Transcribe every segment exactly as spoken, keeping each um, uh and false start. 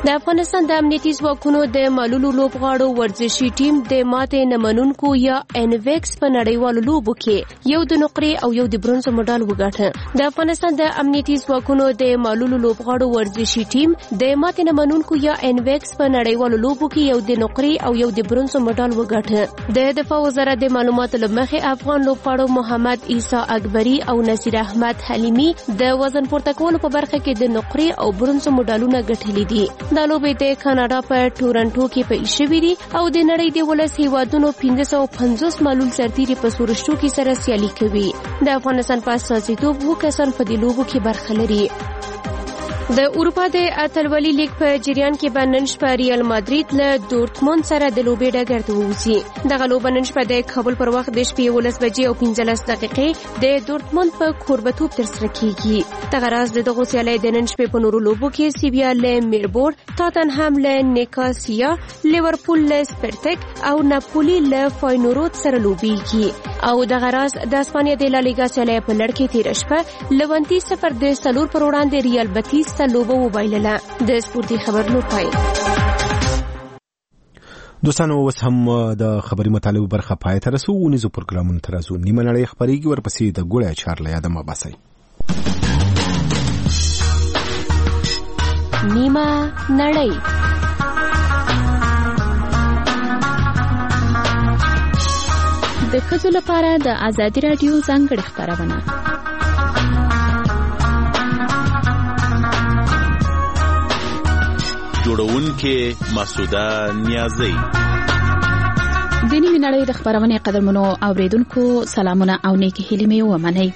د افغانستان د امنیتي ځواکونو د معلولو لوبغاړو ورزشي ټیم د ماتې نه منونکو یا انویکس په نړیوالو لوبو کې یو د نقرې او یو د برونزو مډال وګاټه. د افغانستان د امنیتي ځواکونو د معلولو لوبغاړو ورزشي ټیم د ماتې نه منونکو یا انویکس په نړیوالو لوبو کې یو د نقرې او یو د برونزو مډال وګاټه. د دفاع وزارت د معلوماتو له مخې افغان لوبغاړو محمد عیسی اکبري او نصیر احمد حلیمي د وزن پورته کولو په برخه کې د نقرې او برونزو مډالونه ګټلي دي. دا لوبې د کاناډا په ټورنټو کې پیل شوې دي او د نړۍ د ولس هیوادونو پنځه سوه پنځوس معلول سرتیري په سورشتو کې سره سیالي کوي. د افغانستان په استازیتوب اووه کسان په دې لوبو کې برخه لري. د اروپا د اتلولي لیګ په جریان کې به نن شپه ریال مادرید له دورتموند سره د لوبې ډګر ته ووځي. دغه لوبه نن شپه د کابل پر وخت د شپې یولس بجې او پنځلس دقیقې د دورتموند په کوربتوب ترسره کیږي. دغه راز د دغو سیالۍ د نن شپې په نورو لوبو کې سیویا له میربورډ، تاتنهام له نیکاسیا، لیورپول له سپرتک او ناپولی له فاینورود سره لوبېږي. او دغه راز د اسپانیا د لالیګا سیالۍ په لړ کې تېره شپه لونتي صفر د څلور پر وړاندې ریال بتیس لوبه وبایلله. د سپورتي خبرونو پای. دوستانو اوس هم د خبري مطالبه برخه پای ته رسو. ونیزو پروګرامونو ته راځو. نیمه نړۍ خبرېږي، ورپسې د ګوړې اچار له یاده مه باسئ. نیمه نړۍ د ښځو لپاره د ازادي راډیو ځانګړې خپرونه. جوړونکې مسعوده نیازی. د نیمې نړۍ د خپرونې قدرمنو اوریدونکو سلامونه او نیکې هیلې مې ومنئ.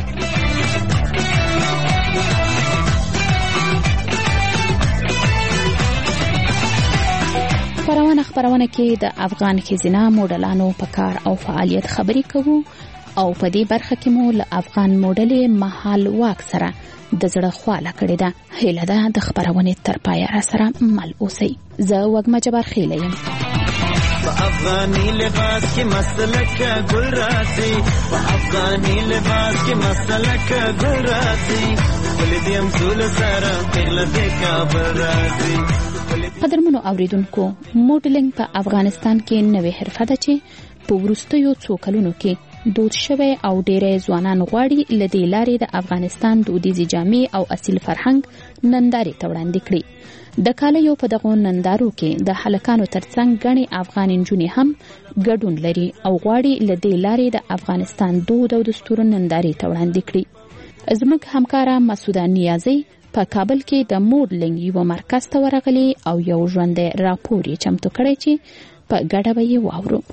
خپرونه خپرونه کې د افغان ښځینه موډلانو په کار او فعالیت خبرې کوو او په دې برخه کې مو له افغان موډلې مهال واک سره د زړه خواله کړې ده. هیله ده د خپرونې تر پایه را سره مل اوسئ. زه وږمه جبار خیله یم. په افغاني لباس کې مسلک ګل راځي، په افغاني لباس کې مسلک ګل راځي، ولې دې هم زول سره پیغله دې کابل راځي. قدرمنو اوریدونکو، موډلینګ په افغانستان کې نوې حرفه ده چې په وروستیو څو کلونو کې دود شوی او ډېری ځوانان غواړي له دې لارې د افغانستان دودیزې جامې او اصیل فرهنګ نندارې ته وړاندې کړي. د کالیو په دغو نندارو کې د هلکانو ترڅنګ ګڼې افغان نجونې هم ګډون لري او غواړي له دې لارې د افغانستان دود او دستور نندارې ته وړاندې کړي. زموږ همکاره مسعوده نیازی په کابل کې د موډلینګ یو مرکز ته ورغلي او یو ژوندی راپور یې چمتو کړی چې په ګډه به یې واورو.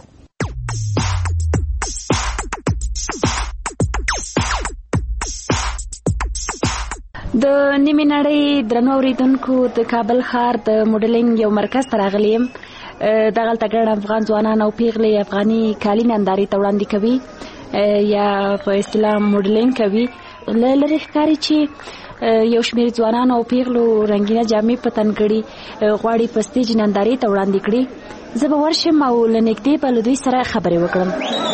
د نیمې نړۍ درنو اوریدونکو، د کابل ښار د موډلینګ یو مرکز ته راغلی یم. دغلته ګڼ افغان ځوانان او پیغلې افغاني کالي نندارې ته وړاندې کوي یا په اصطلاح موډلینګ کوي. له لرې ښکاري چې یو شمېر ځوانان او پیغلو رنګینه جامې په تن کړي، غواړي په سټیج نندارې ته وړاندې کړي. زه به ورشم او له نږدې به له دوی سره خبرې وکړم.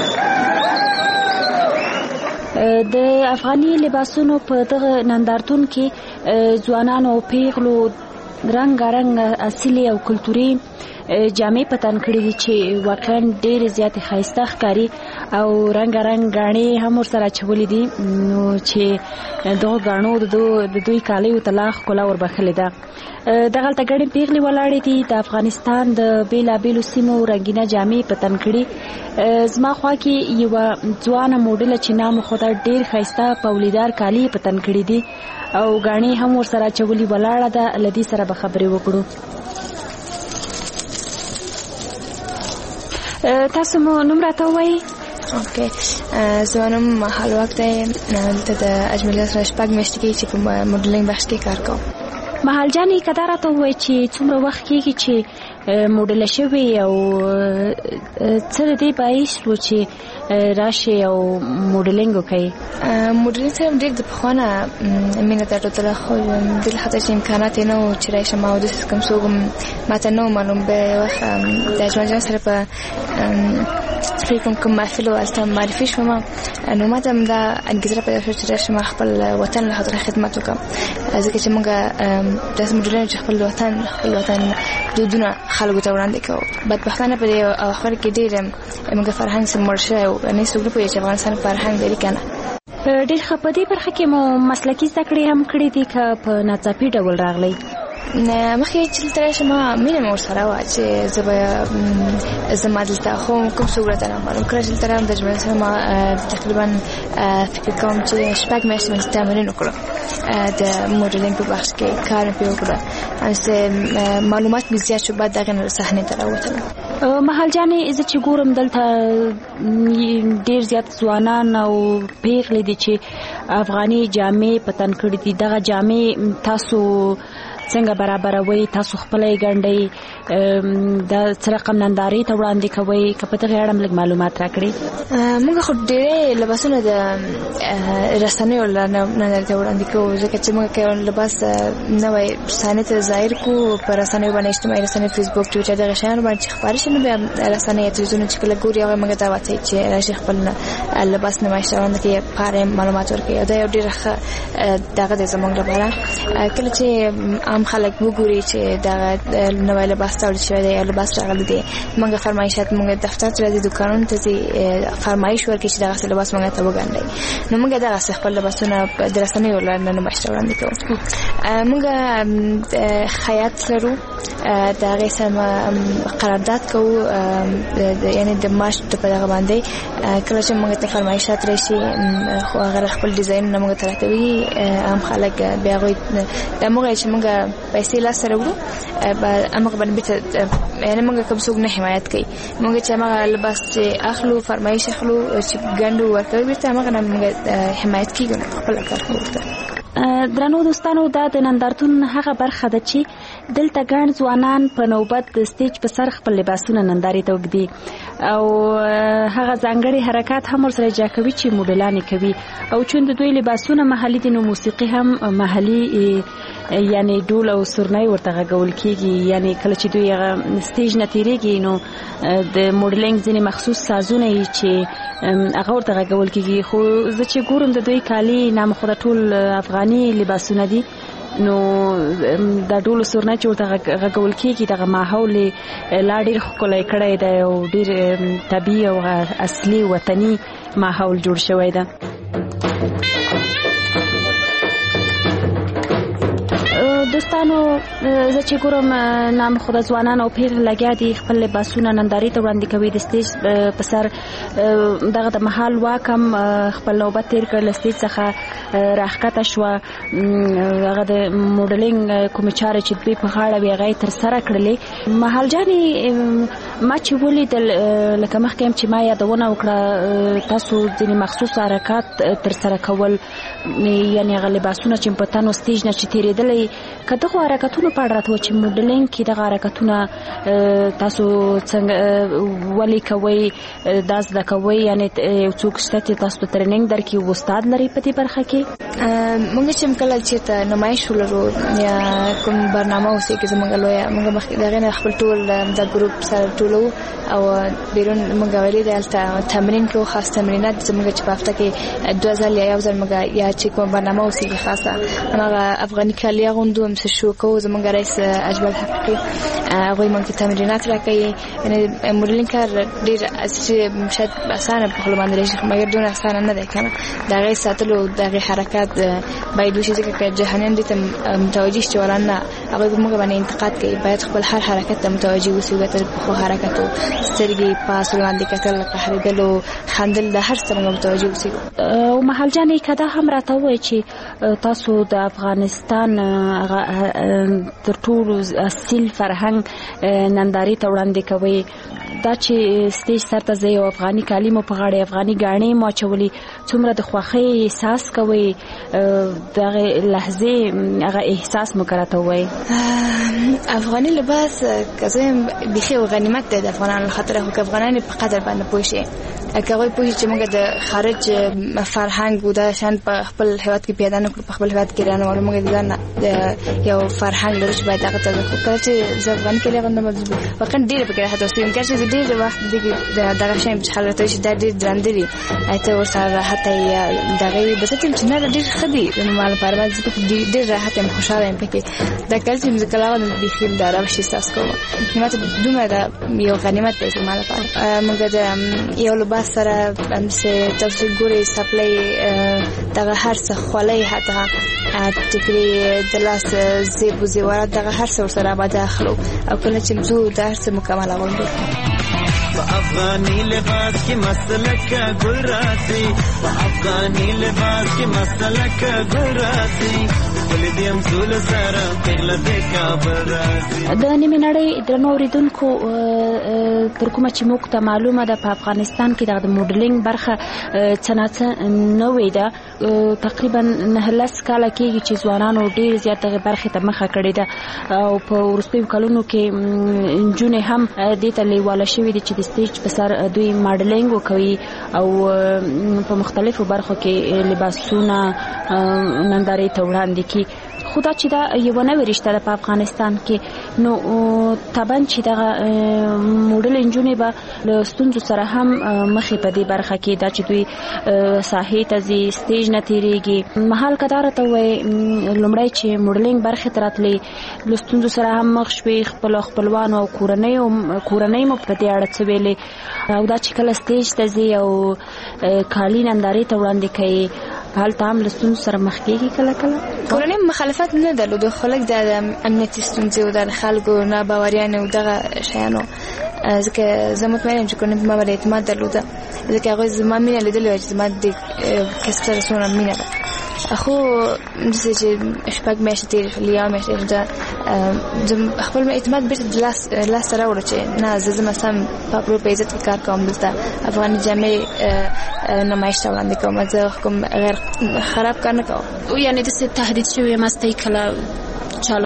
د افغاني لباسونو په دغه نندارتون کې ځوانانو او پیغلو رنګارنګ اصلي او کلتوري جامې په تن کړي دي چې واقعا ډېرې زیاتې ښایسته ښکاري او رنګارنګ ګاڼې هم ورسره اچولې دي، نو چې دغو ګاڼو د دوی کالیو ته لا ښکلا وربښلې ده. دغلته ګڼې پیغلې ولاړې دي، د افغانستان د بېلابېلو سیمو رنګینه جامې په تن کړي. زما خوا کې یوه ځوانه موډله چې نام خو ته ډېر ښایسته پولیدار کالي په تن کړي دي او ګاڼې هم ورسره اچولي ولاړه ده. له دې سره به خبرې وکړو. تاسو مو نوم راته ووایئ؟ اوکې، زما نوم مهال واک دی. دلته د اجمالي سره شپږ میاشتې کېږي چې په موډلینګ بخش کې کار کوم. مهال جانې که دا راته ووایي چې څومره وخت کېږي چې موډل شوی او څه دې باعث و چې راشي او موډلینګ وکړي؟ موډلینګ سره ډېر د پخوانه مینه درلودله خو د هڅه چې امکانات یې نه وو چې راشم او داسې کوم څوک ماته نه معلوم به یو وخت د اجمل جان سره په فکر کوم کوم محفل هلته معرفي شوم نو ماته همدا انګېزه پیدا شوه چې راشم خپل وطن له خاطر خدمت وکړم ځکه چې موږ داسې موډلونه چې خپل وطن خپل وطن دودونه خلکو ته وړاندې کوو بدبختانه په دې اخر کې ډېر موږ فرهنګ سره مړ شوی او نه څوک نه پوهېږي چې افغانستان فرهنګ لري که نه. ډېر ښه په دې برخه کې مو مسلکي زده کړې هم کړې دي که په ناڅاپي ډول راغلی؟ مخکې چې دلته راشم مینه مې ورسره وه چې زه به زما دلته خو کوم څوک راته نه معلوم کله چې دلته راغلم د اجمل سره ما تقریبا فکر کوم چې شپږ میاشتې مې تمرین وکړو د موډلینګ په بخش کې کار مې پرې وکړه همسې معلومات مې زیات شو بعد د هغې نه صحنې ته راوتلم. مهال جانې زه چې ګورم دلته ډېر زیات ځوانان او پیغلې دي چې افغاني جامې په تن کړي دي. دغه جامې تاسو څنګه برابروي؟ تاسو خپله یې ګنډئ؟ د څه رقم نندارې ته وړاندې کوئ؟ که په دغې اړه هم لږ معلومات راکړئ. موږ خو ډېرې لباسونه د رسنیو نندارې ته وړاندې کوو ځکه چې موږ که لباس نوی صحنې ته ظاهر کړو په رسنیو باندې اجتماعي رسنیو فیسبوک ټویټر دغه شیانو باندې چې خپاره شي نو بیا رسنۍ یا تلویزیونونه چې کله ګوري هغوی موږ ته واچوي چې راشي خپل لباس نمایش ته وړاندې کړي په اړه معلومات ورکوي. دا یو ډېره ښه دغه دی زموږ لپاره. کله چې عام خلک وګوري چې دغه نوی لباس تولید شوی دی یا لباس راغلی دی موږ فرمایشات موږ دفتر ته راځي دوکانونو ته ځي فرمایش ورکوي چې دغسې لباس موږ ته وګنډئ نو موږ دغسې خپل لباسونه د رسنیو له لارې نمایش ته وړاندې کوو. موږ خیاط لرو د هغې سره قرارداد کوو یعنې د معاش په دغه باندې کله چې موږ ته فرمایشات راشي خو هغه خپل ډیزاینونه موږ ته راکوي عام خلک بیا هغوی د موږ چې موږ پیسې لاسته راوړو هماغه باندې بېرته یعنې موږ کوم څوک نه حمایت کوي موږ چې هماغه لباس چې اخلو فرمایش اخلو چې ګنډو ورکوي بېرته هماغه نه موږ حمایت کېږو نه خپله کار کوو ورته. درنو دوستانو دا د نندارتون هغه برخه ده چې دلته ګڼ ځوانان په نوبت د سټیج په سر خپل لباسونه نندارې ته وږدي او هغه ځانګړي حرکات هم ورسره اجرا کوي چې موډلان یې کوي او چون د دوی لباسونه محلي دي نو موسیقي هم محلي یعنی ډول او سورنۍ ورته غږول کېږي یعنی کله چې دوی هغه سټیج نه تېرېږي نو د موډلینګ ځینې مخصوص سازونه یي چې هغه ورته غږول کېږي خو زه چې ګورم د دوی کالي نامخوده ټول افغاني لباسونه دي نو دا ډول سورنۍ چې ورته غږول کېږي دغه ماحول لا ډېر ښکلی کړی دی او ډېر طبیعي او اصلي وطني ماحول جوړ شوی ده. دوستانو زه چې ګورم نامخوده ځوانان او پیغلې لګیا دي خپل لباسونه نندارې ته وړاندې کوي د سټیج په سر دغه د مهال واک هم خپل نوبت تېر کړ له سټیج څخه راښکته شوه هغه د موډلینګ کومې چارې چې دوی په غاړه وې هغه یې ترسره کړلې. مهال جانې ما چې ولیدل لکه مخکې هم چې ما یادونه وکړه تاسو ځینې مخصوص حرکات ترسره کول یعنې هغه لباسونه چې په تن و سټیج نه چې تېرېدلی که دغو حرکتونو په اړه راته ووایه چې موډلینګ کې دغه حرکتونه تاسو څنګه ولې کوئ دا زده کوئ یعنې یو څوک شته چې تاسو ته ټرینینګ درکړي استاد لرئ په دې برخه کې؟ موږ چې کله چېرته نمایش ولرو یا کوم برنامه اوسېږي زموږ لویه موږ مخکې د هغې نه خپل ټول د ګروپ سره ټولوو او بیرون موږ ولې د هلته تمرین کوو خاص تمرینات زموږ چې په هفته کې دوه ځل یا یو ځل موږ یا چې کوم برنامه اوسېږي خاصه هماغه افغاني کالي اغوندو همسې شو کوو زموږ رئیس اجمل حقیقي هغوی موږ ته تمرینات راکوي یعنې موډلینګ کار ډېر چې شاید اسانه په خوله باندې راشي مګر دونه اسانه نه دی که نه د هغې ساتلو د هغې حرکات باید وشي ځکه که جهانیان دې ته متوجه شي چې ولان نه هغوی په موږ باندې انتقاد کوي باید خپل هر حرکت ته متوجه اوسي وګتل پخو حرکتو سترګې پاس وړاندې کتل قهرېدلو خندل د هر څه موږ متوجه اوسي. او مهال جانې که دا هم راته ووایي چې تاسو د افغانستان تر ټولو اصیل فرهنګ نندارې ته وړاندې کوئ دا چې سټیج سره ځي او افغاني کالي مو په غاړه افغاني غاڼې مو چولي څومره د خوښۍ احساس کوي دغه لحظه هغه احساس مو کراته وای افغاني لباس کزم بخي او غنیمت ده د افغانانو خاطر خو افغانان په قدر باندې پوښي هغه پوښي چې موږ د خارج فرهنګ ودا شان په خپل هیواد کې پیدا نه کړو په خپل هیواد کې رانه ورو موږ د یو فرهنګ لري چې باید هغه ته کله چې ځوان کې لغونډه مزبوط وکړ ډیر په کې حتی اوس یې چې ډیر وخت د دغه شی په حالت چې د ډیر درندري ایته ورسره حتی دغه بسته چې نه ډیر خدي د مال پرواز ډیر ډیر راحت هم خوشاله هم پکې دا کله چې موږ کلاوه د بخیل دارا شي تاسو کوم قیمت دومره دا یو غنیمت دی مال لپاره موږ د یو لباس سره هم څه تاسو ګوري سپلای دغه هر څه خولای حتی تکری د لاس زیبو زیوارات دغه هر څه سره باندې اخلو او کله چې موږ د هر څه مکمل غونډو په افغاني لباس کې مسلک ګل راځي په افغاني لباس کې مسلک ګل راځي ولدیم زول سره پیغله د کابل راځي د نیمه نړۍ درنو اوریدونکو تر کومه چې موږ ته معلومه ده په افغانستان کې د موډلینګ برخه څنګه نه وې ده تقریبا نه لس کاله کېږي چې ځوانانو ډېر زیاته برخه ته مخه کړې ده او په وروستیو کلونو کې نجونې هم دې ته لیواله شوې دي چې د سټیج په سر دوی ماډلینګ وکوي او په مختلفو برخو کې لباسونه نندارې ته وړاندې کړي خدا چې دا یو نوې رشته ده په افغانستان کې نو طبعا چې دا موډل انجونې به له ستونزو سره هم مخې په دې برخه کې دا چې دوی ساحې ته ځي سټیج نه تیریږي محل کدار ته وای لومړی چې موډلینګ برخه تراتلې له ستونزو سره هم مخ شوي خپل خپلوان او کورنۍ او کورنۍ مو په دې اړه څه ویلې او دا چې کله سټیج ته ځي او کالي نندارې ته وړاندې کوي هلته هم له ستونزو سره مخ کېږي کله کله کورنۍ مخالفت نه درلود خلک د امنیتي ستونزې او د خلکو ناباوریانه او دغه شیانو ځکه زه مطمئنه یم چې کورنۍ په ما باندې اعتماد درلوده ځکه هغوی زما مینه لیدلې وه چې زما د کسب سره څومره مینه ده خو داسې چې شپږ میاشتې تېرې شولې یوه میاشت تېرې شوه خپل اعتماد بېرته د لاس لاسته راوړه چې نه زه ځم سم په پرو په عزت کې کار کوم دلته افغاني جامې نمایش ته وړاندې کوم زه کوم غیر خراب کار نه کوم یعنې داسې تهدید شوی یاست کله